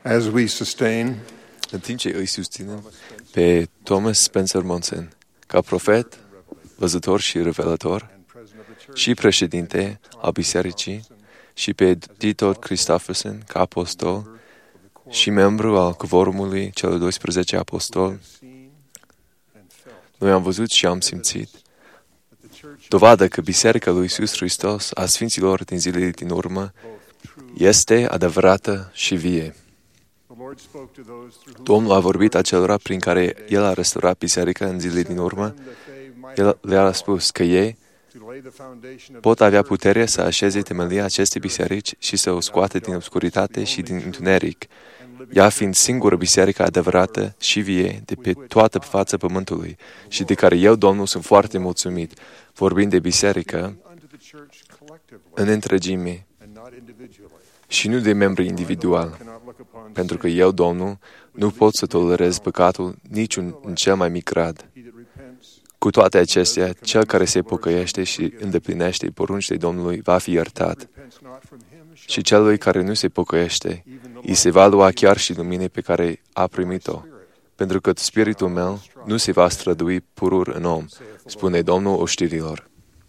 As we sustain În timp ce îi susținem pe Thomas Spencer Monson ca profet, văzător și revelator și președinte al bisericii și pe Dieter Christofferson ca apostol și membru al Cvorumului celor 12 apostoli, noi am văzut și am simțit dovadă că Biserica lui Iisus Hristos a Sfinților din zilele din urmă este adevărată și vie. Domnul a vorbit acelora prin care El a restaurat biserica în zilele din urmă. El le-a spus că ei pot avea puterea să așeze temelia acestei biserici și să o scoate din obscuritate și din întuneric, ea fiind singură biserică adevărată și vie de pe toată fața pământului și de care eu, Domnul, sunt foarte mulțumit, vorbind de biserică în întregime și nu de membri individual, pentru că eu, Domnul, nu pot să tolerez păcatul nici în cel mai mic grad. Cu toate acestea, cel care se pocăiește și îndeplinește poruncile Domnului va fi iertat. Și celui care nu se pocăiește, îi se va lua chiar și lumina pe care a primit-o, pentru că spiritul meu nu se va strădui purur în om, spune Domnul oștirilor.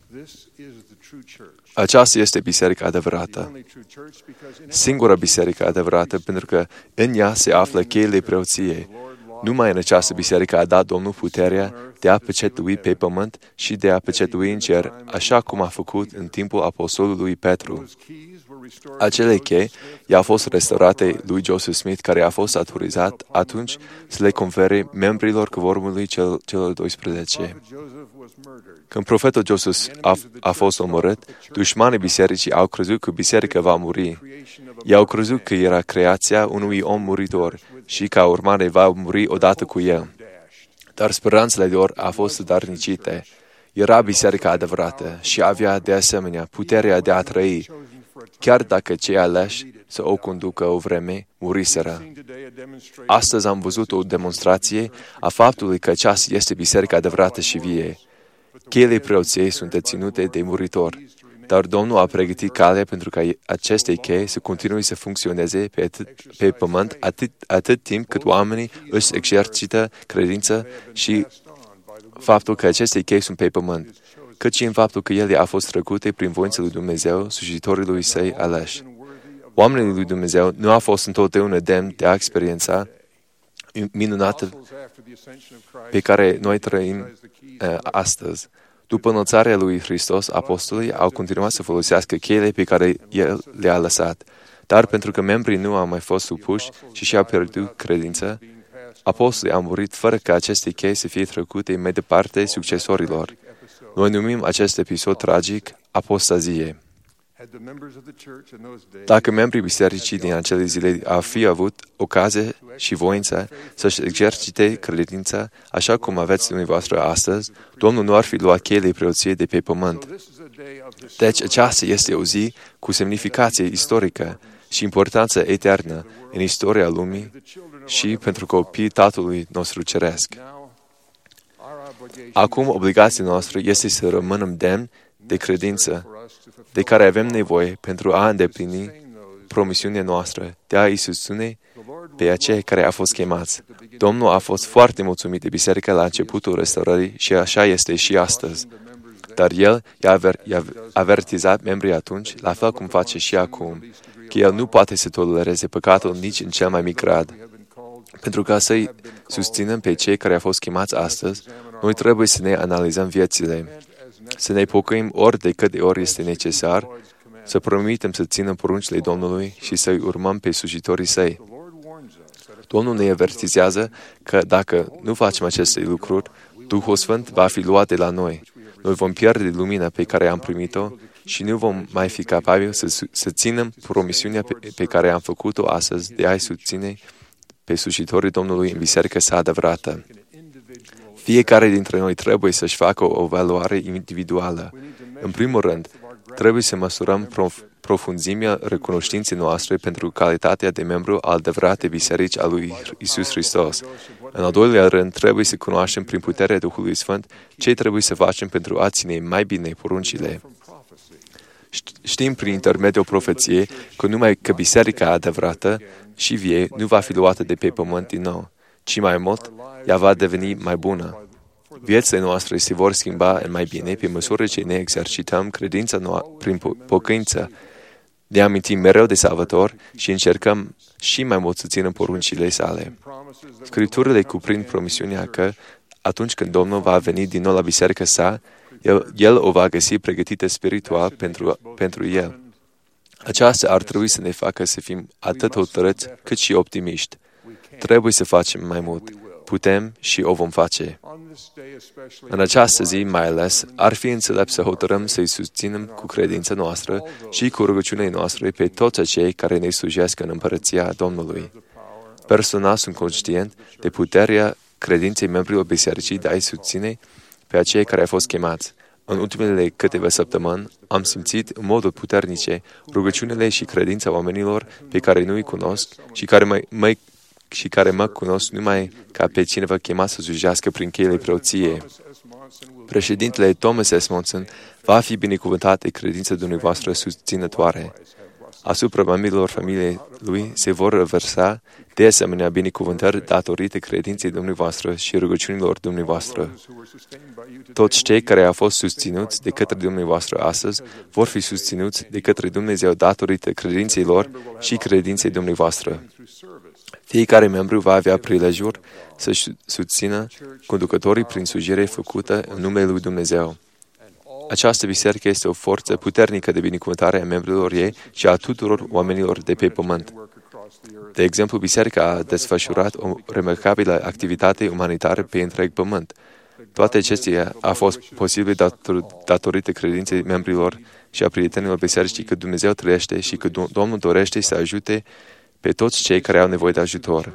Aceasta este biserica adevărată. Singura biserică adevărată, pentru că în ea se află cheile preoției. Numai în această biserică a dat Domnul puterea de a pecetui pe pământ și de a pecetui în cer, așa cum a făcut în timpul apostolului Petru. Acele chei i-au fost restaurate lui Joseph Smith, care a fost autorizat atunci să le confere membrilor Cvorumului celor 12. Când profetul Joseph a fost omorât, dușmanii bisericii au crezut că biserica va muri. Ei au crezut că era creația unui om muritor și ca urmare va muri odată cu el. Dar speranțele lor au fost darnicite. Era biserica adevărată și avea de asemenea puterea de a trăi, chiar dacă cei aleși să o conducă o vreme muriseră. Astăzi am văzut o demonstrație a faptului că aceasta este biserica adevărată și vie. Cheile preoției sunt deținute de muritori, dar Domnul a pregătit calea pentru ca aceste chei să continue să funcționeze pe pământ atât timp cât oamenii își exercită credința și faptul că aceste chei sunt pe pământ, cât și în faptul că ele au fost trăcute prin voința lui Dumnezeu, slujitorii săi aleși. Oamenii lui Dumnezeu nu au fost întotdeauna demni de a experiența minunată pe care noi trăim astăzi. După înălțarea lui Hristos, apostolii au continuat să folosească cheile pe care El le-a lăsat. Dar pentru că membrii nu au mai fost supuși și și-au pierdut credința, apostolii au murit fără ca aceste chei să fie trecute mai departe succesorilor. Noi numim acest episod tragic apostazie. Dacă membrii bisericii din acele zile ar fi avut ocazie și voința să-și exercite credința, așa cum aveți dumneavoastră astăzi, Domnul nu ar fi luat cheile preoției de pe pământ. Deci aceasta este o zi cu semnificație istorică și importanță eternă în istoria lumii și pentru copiii Tatălui nostru Ceresc. Acum, obligația noastră este să rămânem demni de credință de care avem nevoie pentru a îndeplini promisiunea noastră de a-i susține pe acei care au fost chemați. Domnul a fost foarte mulțumit de biserică la începutul restaurării și așa este și astăzi. Dar El i-a avertizat membrii atunci, la fel cum face și acum, că El nu poate să tolereze păcatul nici în cel mai mic grad. Pentru ca să-i susținem pe cei care au fost chemați astăzi, noi trebuie să ne analizăm viețile, să ne pocăim ori de cât de ori este necesar, să promitem să ținem poruncile Domnului și să-i urmăm pe slujitorii săi. Domnul ne avertizează că dacă nu facem aceste lucruri, Duhul Sfânt va fi luat de la noi. Noi vom pierde lumina pe care am primit-o și nu vom mai fi capabili să ținem promisiunea pe care am făcut-o astăzi de a-i susține pe slujitorii Domnului în biserica sa adevărată. Fiecare dintre noi trebuie să-și facă o evaluare individuală. În primul rând, trebuie să măsurăm profunzimea recunoștinței noastre pentru calitatea de membru al adevăratei biserici a lui Iisus Hristos. În al doilea rând, trebuie să cunoaștem prin puterea Duhului Sfânt ce trebuie să facem pentru a ține mai bine poruncile. Știm prin intermediul profeției că numai că biserica adevărată și vie nu va fi luată de pe pământ din nou, ci mai mult, ea va deveni mai bună. Viețile noastre se vor schimba în mai bine pe măsură ce ne exercităm credința prin pocăință. Ne amintim mereu de Salvator și încercăm și mai mult să ținem poruncile sale. Scripturile cuprind promisiunea că, atunci când Domnul va veni din nou la biserica sa, El o va găsi pregătită spiritual pentru El. Aceasta ar trebui să ne facă să fim atât hotărâți cât și optimiști. Trebuie să facem mai mult. Putem și o vom face. În această zi, mai ales, ar fi înțelept să hotărâm să-i susținem cu credința noastră și cu rugăciunea noastră pe toți acei care ne slujesc în împărăția Domnului. Personal sunt conștient de puterea credinței membrilor bisericii de a-i susține pe acei care au fost chemați. În ultimele câteva săptămâni am simțit în moduri puternice rugăciunile și credința oamenilor pe care nu îi cunosc și care mă cunosc numai ca pe cineva chemat să slujească prin cheile preoției. Președintele Thomas S. Monson va fi binecuvântat de credința dumneavoastră susținătoare. Asupra membrilor familiei lui se vor reversa de asemenea binecuvântări datorită credinței dumneavoastră și rugăciunilor dumneavoastră. Toți cei care au fost susținuți de către dumneavoastră astăzi vor fi susținuți de către Dumnezeu datorită credinței lor și credinței dumneavoastră. Fiecare membru va avea prilejul să-și susțină conducătorii prin slujire făcută în numele lui Dumnezeu. Această biserică este o forță puternică de binecuvântare a membrilor ei și a tuturor oamenilor de pe pământ. De exemplu, biserica a desfășurat o remarcabilă activitate umanitară pe întreg pământ. Toate acestea a fost posibile datorită credinței membrilor și a prietenilor bisericii că Dumnezeu trăiește și că Domnul dorește să ajute pe toți cei care au nevoie de ajutor.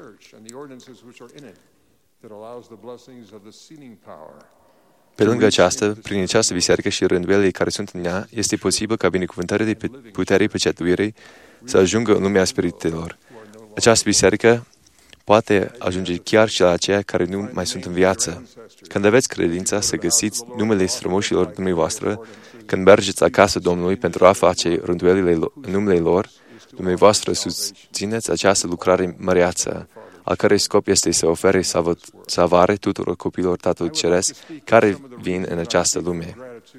Pe lângă aceasta, prin această biserică și rânduielile care sunt în ea, este posibil ca binecuvântările de puterii pecetuirii să ajungă în lumea spiritelor. Această biserică poate ajunge chiar și la aceia care nu mai sunt în viață. Când aveți credința să găsiți numele strămoșilor dumneavoastră, când mergeți acasă Domnului pentru a face rânduielile în numele lor, dumneavoastră susțineți această lucrare măreață, al cărei scop este să ofere salvare tuturor copiilor Tatălui Ceresc care vin în această lume.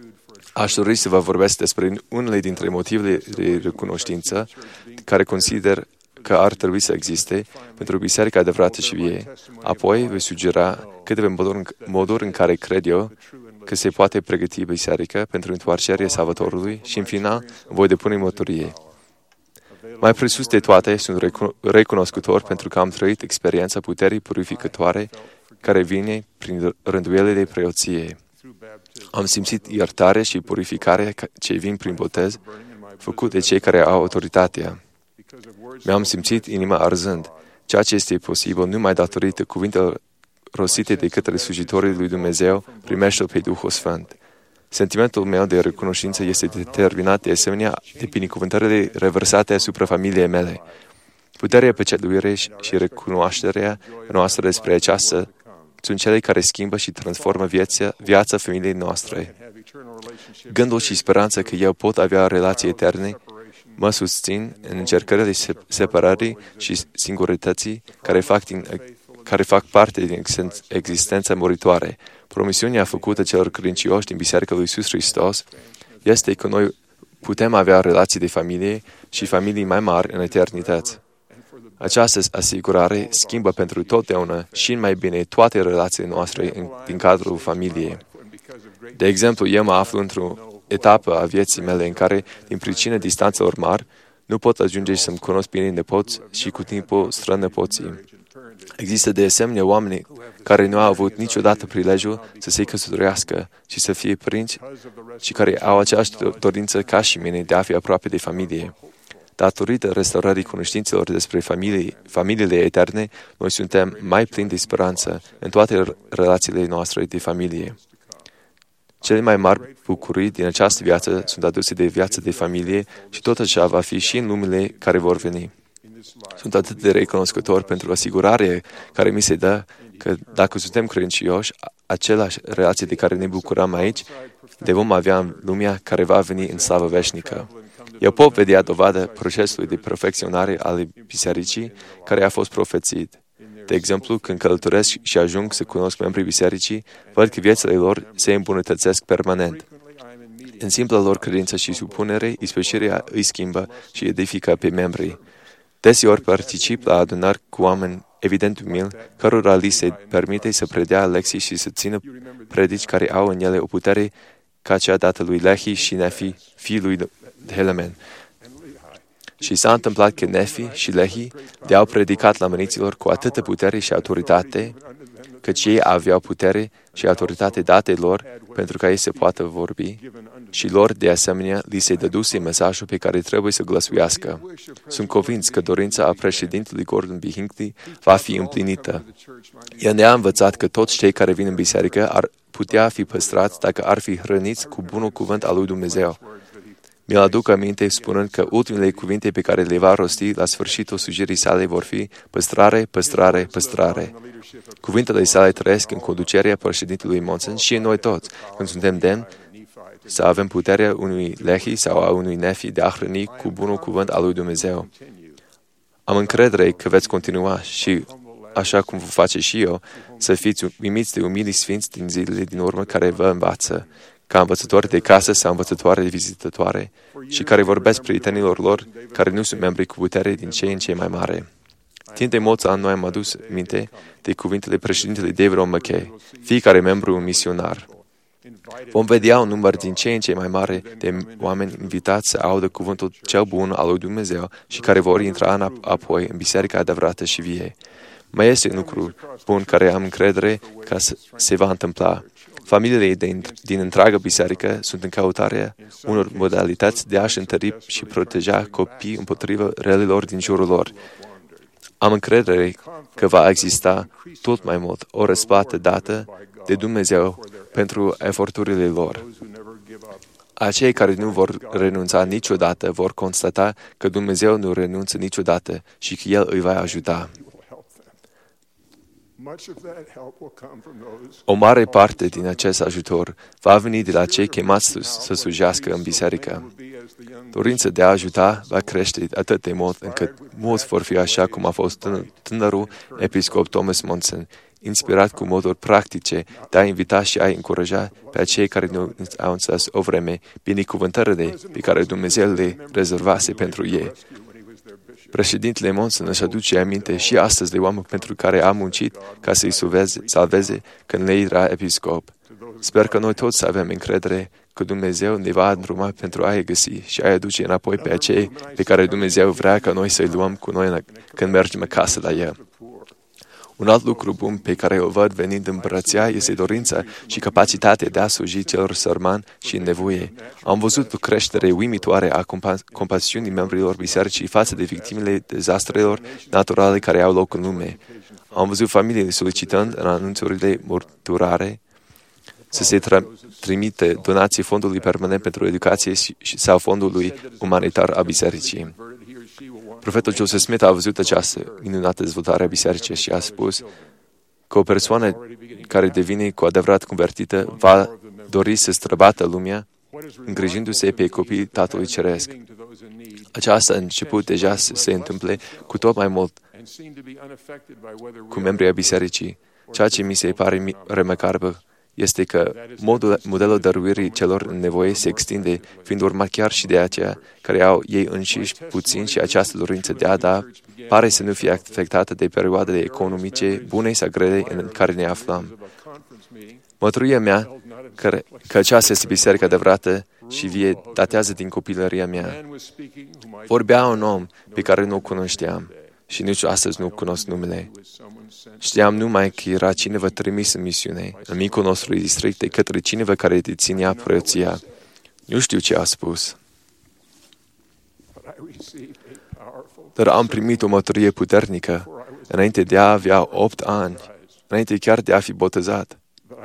Aș dori să vă vorbesc despre unele dintre motivele de recunoștință care consider că ar trebui să existe pentru biserica adevărată și vie. Apoi voi sugera câteva moduri în care cred eu că se poate pregăti biserica pentru întoarcerea Salvatorului și, în final, voi depune mărturie. Mai presus de toate, sunt recunoscător pentru că am trăit experiența puterii purificătoare care vine prin rânduielile preoției. Am simțit iertare și purificare ce vin prin botez, făcut de cei care au autoritatea. Mi-am simțit inima arzând, ceea ce este posibil numai datorită cuvintelor rostite de către slujitorii lui Dumnezeu, primește-l pe Duhul Sfânt. Sentimentul meu de recunoștință este determinat de asemenea de binecuvântările reversate asupra familiei mele. Puterea pecetuirii și recunoașterea noastră despre aceasta sunt cele care schimbă și transformă viața familiei noastre. Gândul și speranța că eu pot avea relații eterne mă susțin în încercările separării și singurătății care fac parte din existența moritoare. Promisiunea făcută celor credincioși din Biserica lui Iisus Hristos este că noi putem avea relații de familie și familii mai mari în eternități. Această asigurare schimbă pentru totdeauna și în mai bine toate relațiile noastre din cadrul familiei. De exemplu, eu mă aflu într-o etapă a vieții mele în care, din pricina distanțelor mari, nu pot ajunge să-mi cunosc bine nepoți și cu timpul strănepoții. Există de asemenea oameni care nu au avut niciodată prilejul să se căsătorească și să fie prinți și care au aceeași dorință ca și mine de a fi aproape de familie. Datorită restaurării cunoștințelor despre familiile eterne, noi suntem mai plini de speranță în toate relațiile noastre de familie. Cele mai mari bucurii din această viață sunt aduse de viața de familie și tot așa va fi și în lumele care vor veni. Sunt atât de recunoscător pentru asigurarea care mi se dă că dacă suntem credincioși, aceleași relații de care ne bucurăm aici, le vom avea în lumea care va veni în slavă veșnică. Eu pot vedea dovadă procesului de perfecționare ale bisericii care a fost profețit. De exemplu, când călătoresc și ajung să cunosc membrii bisericii, văd că viețile lor se îmbunătățesc permanent. În simpla lor credință și supunere, ispășirea îi schimbă și edifică pe membrii. Deseori particip la adunări cu oameni evident umili, cărora li se permite să predea lecții și să țină predici care au în ele o putere ca cea dată lui Lehi și Nefi, fiul lui Helaman. Și s-a întâmplat că Nefi și Lehi de-au predicat la măriților cu atâtă putere și autoritate, căci ei aveau putere și autoritate date lor pentru ca ei să poată vorbi, și lor, de asemenea, li se dăduse mesajul pe care trebuie să glăsuiască. Sunt convins că dorința a președintelui Gordon B. Hinckley va fi împlinită. El ne-a învățat că toți cei care vin în biserică ar putea fi păstrați dacă ar fi hrăniți cu bunul cuvânt al lui Dumnezeu. Mi-l aduc aminte spunând că ultimele cuvinte pe care le va rosti la sfârșitul slujirii sale vor fi păstrare, păstrare, păstrare. Cuvintele sale trăiesc în conducerea președintelui Monson și în noi toți, când suntem demni să avem puterea unui Lehi sau a unui Nefi de a hrăni cu bunul cuvânt al lui Dumnezeu. Am încredere că veți continua și, așa cum vă face și eu, să fiți uimiți de umilii sfinți din zilele din urmă care vă învață, ca învățători de casă sau învățătoare de vizitatoare, și care vorbesc prietenilor lor care nu sunt membri cu putere din ce în ce mai mare. Timp de mulți ani noi am adus minte de cuvintele președintelui David O. McKay, fiecare membru un misionar. Vom vedea un număr din ce în ce mai mare de oameni invitați să audă cuvântul cel bun al lui Dumnezeu și care vor intra apoi în biserica adevărată și vie. Mai este un lucru bun care am încredere că se va întâmpla. Familiile din întreaga biserică sunt în căutarea unor modalități de a-și întări și proteja copiii împotriva relelor din jurul lor. Am încredere că va exista tot mai mult o răsplată dată de Dumnezeu pentru eforturile lor. Acei care nu vor renunța niciodată vor constata că Dumnezeu nu renunță niciodată și că El îi va ajuta. O mare parte din acest ajutor va veni de la cei chemați să slujească în biserică. Dorința de a ajuta va crește atât de mult încât mulți vor fi așa cum a fost tânărul episcop Thomas Monson, inspirat cu moduri practice de a invita și a încuraja pe acei care nu au înțeles o vreme binecuvântările pe care Dumnezeu le rezervase pentru ei. Președintele Monson își aduce aminte și astăzi de oameni pentru care a muncit ca să-i salveze când le era episcop. Sper că noi toți să avem încredere că Dumnezeu ne va îndruma pentru a-i găsi și a-i aduce înapoi pe acei pe care Dumnezeu vrea ca noi să-i luăm cu noi când mergem acasă la El. Un alt lucru bun pe care o văd venind în împărăția este dorința și capacitatea de a sluji celor sărmani și în nevoie. Am văzut o creștere uimitoare a compasiunii membrilor bisericii față de victimele dezastrelor naturale care au loc în lume. Am văzut familiile solicitând în anunțurile morturare să se trimite donații fondului permanent pentru educație sau fondului umanitar a bisericii. Profetul Joseph Smith a văzut această minunată dezvoltare a bisericii și a spus că o persoană care devine cu adevărat convertită va dori să străbată lumea îngrijindu-se pe copiii Tatălui Ceresc. Aceasta a început deja să se întâmple cu tot mai mult cu membrii ai bisericii. Ceea ce mi se pare remarcabil este că modelul dăruirii celor în nevoie se extinde, fiind urmat chiar și de aceia care au ei înșiși puțin și această dorință de a da pare să nu fie afectată de perioadele economice bune sau grele în care ne aflăm. Mărturia mea că aceasta este biserica adevărată și vie datează din copilăria mea. Vorbea un om pe care nu-l cunoșteam și nici astăzi nu cunosc numele. Știam numai că era cineva trimis în misiune, în micul nostru district, de către cineva care deținea preoția. Nu știu ce a spus. Dar am primit o mărturie puternică înainte de a avea 8 ani, înainte chiar de a fi botezat.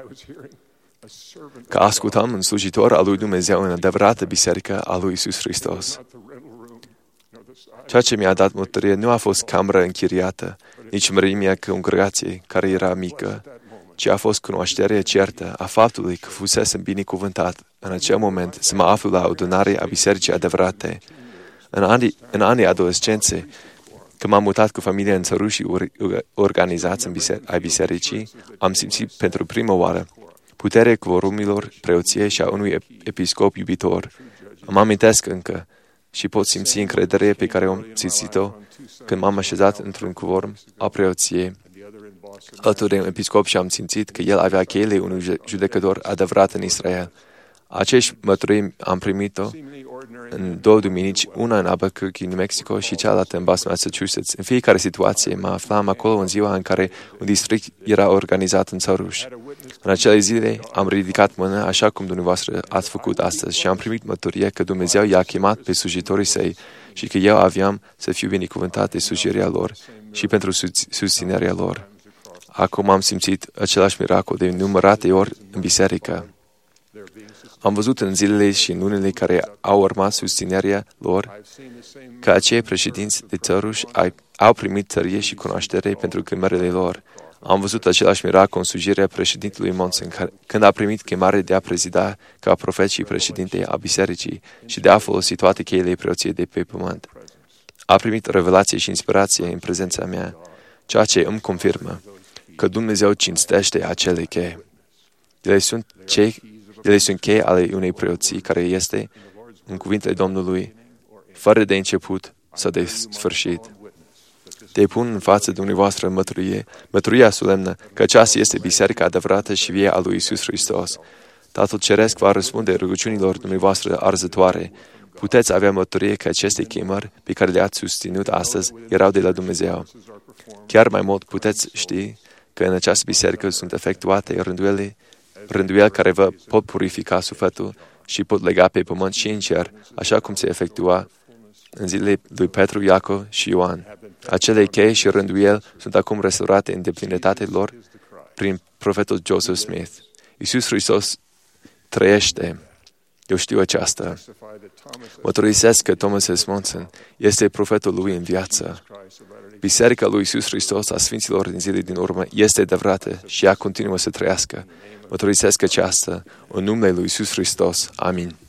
Că ascultam un slujitor al lui Dumnezeu în adevărată biserică a lui Iisus Hristos. Ceea ce mi-a dat mărturie nu a fost cameră închiriată, nici mărimea congregației, care era mică, ci a fost cunoașterea certă a faptului că fusesem binecuvântat în acel moment să mă aflu la adunare a bisericii adevărate. În anii adolescenței, când m-am mutat cu familia în țărușii organizați ai bisericii, am simțit pentru prima oară puterea quorumilor preoției și a unui episcop iubitor. Îmi amintesc încă și pot simți încrederea pe care am simțit-o când m-am așezat într-un quorum a preoției alături de un episcop și am simțit că el avea cheile unui judecător adevărat în Israel. Aceeași mărturie am primit-o în 2 duminici, una în Albuquerque, New Mexico și cealaltă în Boston, Massachusetts. În fiecare situație mă aflam acolo în ziua în care un district era organizat în țăruși. În acele zile am ridicat mâna așa cum dumneavoastră ați făcut astăzi și am primit mărturie că Dumnezeu i-a chemat pe slujitorii săi și că eu aveam să fiu binecuvântat de slujirea lor și pentru susținerea lor. Acum am simțit același miracol de numărate ori în biserică. Am văzut în zilele și în lunile care au urmat susținerea lor că acei președinți de țăruși au primit tărie și cunoaștere pentru chemările lor. Am văzut același miracol în slujirea președintelui Monson, când a primit chemare de a prezida ca profet și președinte a bisericii și de a folosi toate cheile preoției de pe pământ. A primit revelație și inspirație în prezența mea, ceea ce îmi confirmă că Dumnezeu cinstește acele chei. Ele sunt chei ale unei preoții care este, în cuvintele Domnului, fără de început sau de sfârșit. Te pun în față dumneavoastră mărturia solemnă că aceasta este biserica adevărată și vie a lui Iisus Hristos. Tatăl Ceresc va răspunde rugăciunilor dumneavoastră arzătoare. Puteți avea mărturie că aceste chemări pe care le-ați susținut astăzi erau de la Dumnezeu. Chiar mai mult puteți ști că în această biserică sunt efectuate rânduieli care vă pot purifica sufletul și pot lega pe pământ și în cer, așa cum se efectua în zilele lui Petru, Iacov și Ioan. Acele chei și rânduieli sunt acum restaurate în deplinătatea lor prin profetul Joseph Smith. Iisus Hristos trăiește. Eu știu aceasta. Mărturisesc că Thomas S. Monson este profetul lui în viață. Biserica lui Iisus Hristos a Sfinților din zilele din urmă este adevărată și ea continuă să trăiască. Mărturisesc aceasta în numele lui Iisus Hristos. Amin.